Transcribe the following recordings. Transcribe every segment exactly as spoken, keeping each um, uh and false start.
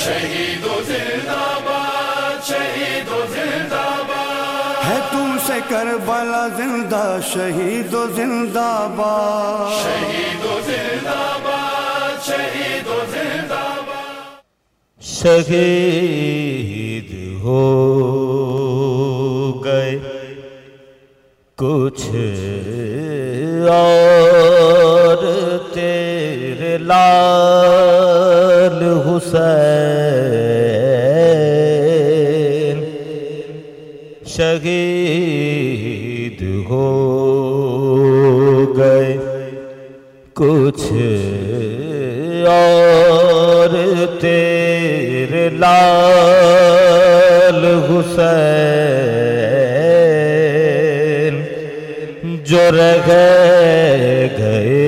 شہید و زندہ باد، شہید و زندہ باد، ہے تم سے کربلا زندہ، شہید و زندہ باد، شہید و زندہ باد، شہید و زندہ باد۔ شہید ہو گئے کچھ اور تیرے لال حسین، شہید ہو گئے کچھ اور تیرے لال حسین، جو رہ گئے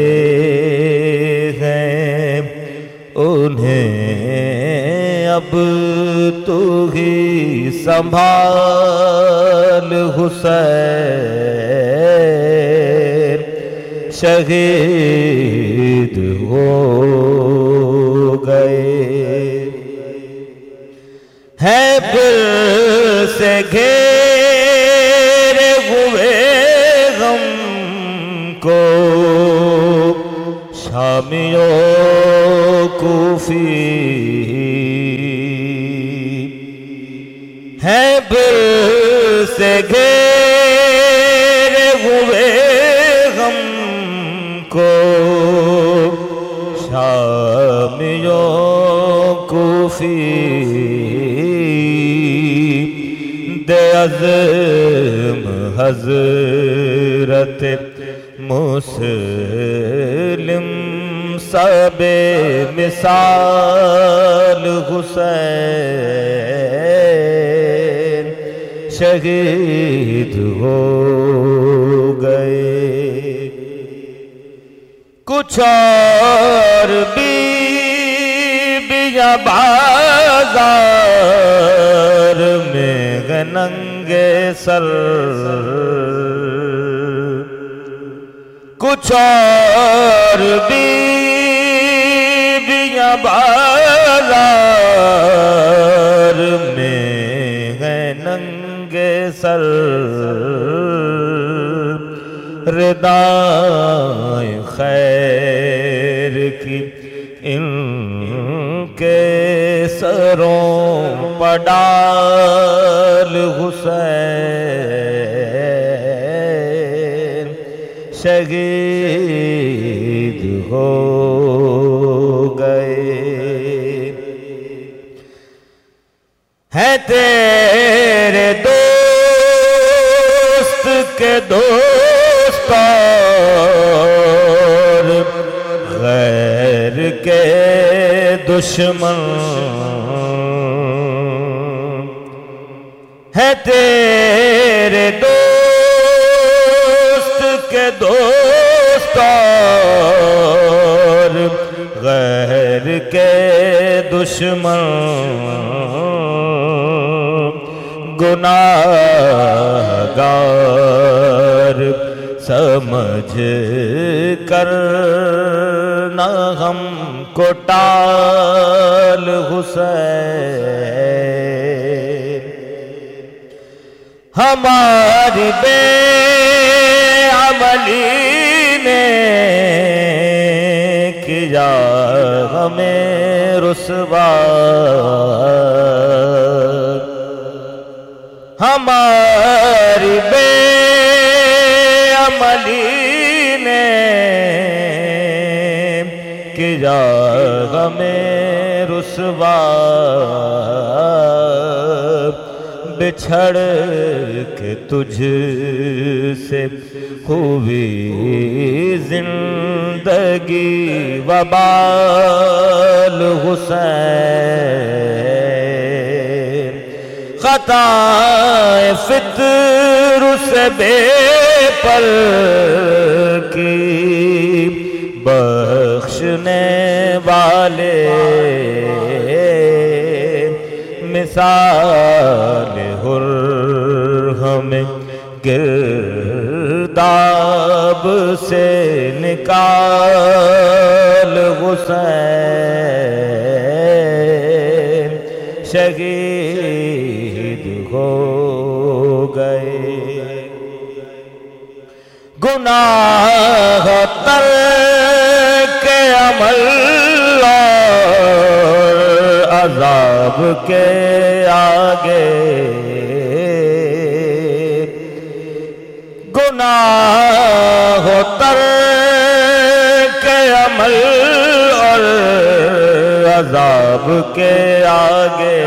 ہیں انہیں اب تو ہی سنبھال حسین، شہید ہو گئے ہیں پھر سے گھیرے ہوئے غم کو شامیوں کوفی، ہیں پھر سے گھیرے ہوئے غم کو شامیوں کوفی، دے عزم حضرت مسلم سب مثال حسین، شہید ہو گئے کچھ اور بیویاں بازار میں گئے ننگے سر، کچھ اور بیویاں بازار میں گئے ننگے سر، ردائے خیر کی ان کے سروں پر ڈال حسین، شہید ہو گئے ہیں تیرے دوست کے دوست اور غیر کے دشمن، ہیں تیرے دوست کے دوست اور غیر کے دشمن، گناہگار سمجھ کر نہ ہم کو ٹال حسین، ہماری بے عملی نے کیا ہمیں رسوا، ہماری بے عملی نے کیا ہمیں رسوا، بچھڑ کے تجھ سے ہوئی زندگی وبال حسین، خطائے فطر سے بے پر کی بخشنے والے، مثال حر ہمیں گرداب سے نکال حسین، شہید ہو گئے گناہ ترک عمل اور عذاب کے آگے گناہ ترک عمل اور عذاب کے آگے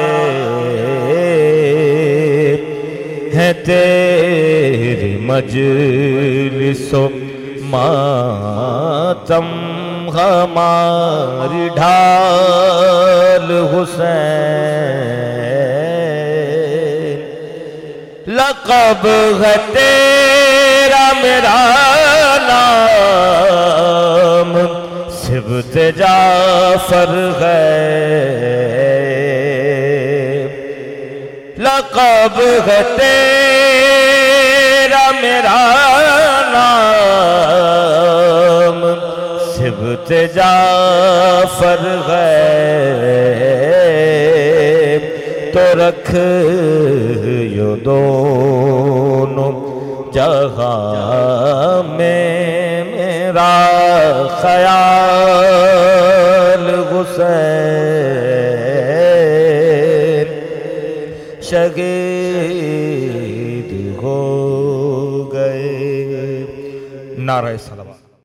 ہے تیری مجلس و ماتم ہماری ڈھال حسین لقب ہے تیرا میرا نام سبط جعفر ہے لقب ہے تیرا میرا نام سبط جعفر ہے تو رکھ یوں دونوں جہاں میں میرا خیال حسین شہید ہو گئے نعرہ سلام